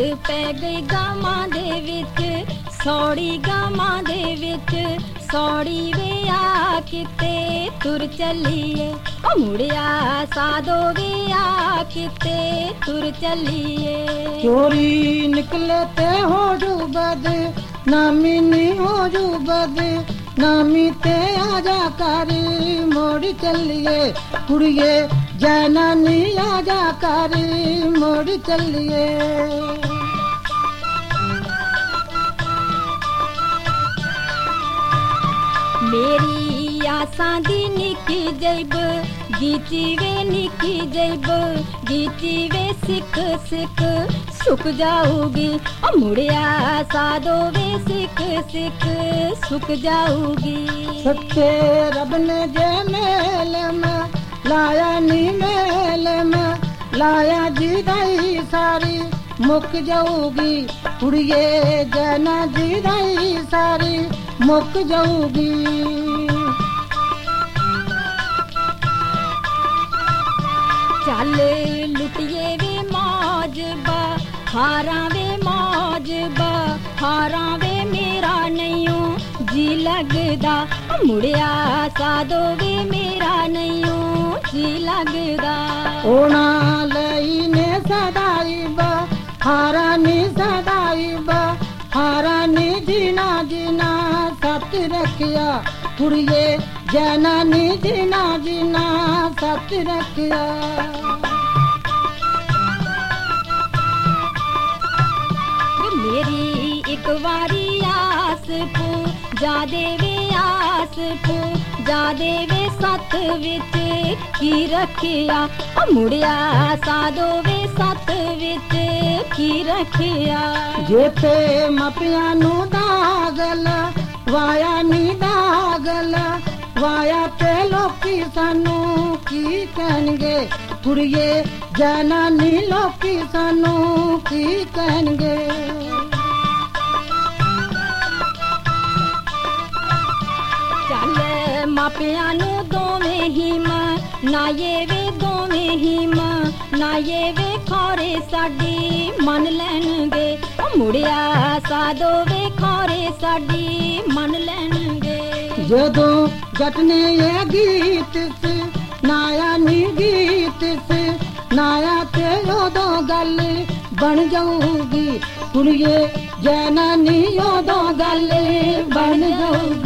ਪੈ ਗਈ ਗਾਵਾਂ ਦੇ ਵਿੱਚ, ਸੌੜੀ ਗਾਵਾਂ ਦੇ ਵਿੱਚ, ਸੌੜੀ ਵੇ ਆ ਕਿਤੇ ਤੁਰ ਚੱਲੀਏ, ਓ ਮੁੜਿਆ ਸਾਧੋ ਵੇ ਆ ਕਿਤੇ ਤੁਰ ਚੱਲੀਏ। ਚੋਰੀ ਨਿਕਲੇ ਤੇ ਹੋ ਜੂ ਬਦ ਨਾਮੀ ਨੀ ਹੋ ਜੂ ਬਦ ਨਾਮੀ ਤੇ ਆ ਜਾ ਕਰ ਮੋੜ ਚੱਲੀਏ, ਕੁੜੀਏ ਜਾਨਾ ਨੀ ਆ ਜਾ ਕਰ ਮੋੜ ਚੱਲੀਏ। ਮੇਰੀ ਆਸਾਂ ਦੀ ਨਿੱਕੀ ਜੈਬ ਗੀਤੀ ਵੇ ਨਿੱਕੀ ਜੈਬ ਗੀਤੀ ਵੇ ਸਿੱਖ ਸਿੱਖ ਸੁੱਕ ਜਾਊਗੀ, ਓ ਮੁੜਿਆ ਸਾਧੋ ਵੇ ਸਿੱਖ ਸਿੱਖ ਸੁੱਕ ਜਾਊਗੀ। ਸੱਚੇ ਰੱਬ ਨੇ ਜੇ ਮੇਲ ਮੈਂ ਲਾਇਆ ਨੀ ਮੇਲ ਮੈਂ ਲਾਇਆ ਜਿਦਾਈ ਸਾਰੀ ਮੁੱਕ ਜਾਊਗੀ, ਕੁੜੀਏ ਜਾਨਾ ਜਿਦਾਈ ਸਾਰੀ ਮੁੱਕ ਜਾਊਗੀ। ਚੱਲ ਲੁੱਟੀਏ ਵੇ ਮੌਜ ਹਾਰਾਂ ਵੇ ਮੌਜ ਹਾਰਾਂ ਵੇ ਮੇਰਾ ਨਹੀਂਓ ਜੀ ਲੱਗਦਾ, ਮੁੜਿਆ ਸਾਧੋ ਵੇ ਮੇਰਾ ਨਹੀਂਓ ਜੀ ਲੱਗਦਾ। ਉਹਨਾਂ ਲਈ ਨੇ ਸਦਾਈ ਹਾਰਾਂ ਨੀ ਸਦਾਈ ਹਾਰਾਂ ਨੀ ਜੀਣਾ ਜੀਣਾ ਸੱਤ ਰੱਖਿਆ, ਕੁੜੀਏ ਜਾਨਾ ਨੀ ਜੀਣਾ ਜੀਣਾ ਸੱਤ ਰੱਖਿਆ। ਮੇਰੀ ਇੱਕ ਵਾਰੀ ਆਸ ਪੂ ਜਾ ਦੇਵੇ ਆਸ ਪੂ ਜਾ ਦੇਵੇ ਸੱਤ ਵਿੱਚ ਕੀ ਰੱਖਿਆ, ਓ ਮੁੜਿਆ ਸਾਧੋ ਵੇ ਸੱਤ ਵਿੱਚ ਕੀ ਰੱਖਿਆ। ਜੇ ਤੇ ਮਾਪਿਆਂ ਨੂੰ ਦਾਗਲ ਵਾਇਆ ਨੀ ਦਾਗਲ ਵਾਇਆ ਤੇ ਲੋਕੀ ਸਾਨੂੰ ਕੀ ਕਹਿਣਗੇ, ਕੁੜੀਏ ਜਾਨਾ ਨੀ ਲੋਕੀ ਸਾਨੂੰ ਕੀ ਕਹਿਣਗੇ। ਚੱਲ ਮਾਪਿਆਂ ਨੂੰ ਦੋਵੇਂ ਹੀ ਨਾਏ ਵੇ ਦੋਵੇਂ ਹੀ ਨਾਏ ਵੇ ਖੌਰੇ ਸਾਡੀ ਮੰਨ ਲੈਣਗੇ, ਓ ਮੁੜਿਆ ਸਾਧੋ ਵੇ ਖੌਰੇ ਸਾਡੀ ਮੰਨ ਲੈਣਗੇ। ਜਦੋਂ ਜੱਟ ਨੇ ਇਹ ਗੀਤ ਸੀ ਨਾਇਆ ਨੀ ਗੀਤ ਸੀ ਨਾਇਆ ਤੇ ਉਦੋਂ ਗੱਲ ਬਣ ਜਾਊਗੀ, ਕੁੜੀਏ ਜਾਨਾ ਨੀ ਉਦੋਂ ਗੱਲ ਬਣ ਜਾਊਗੀ।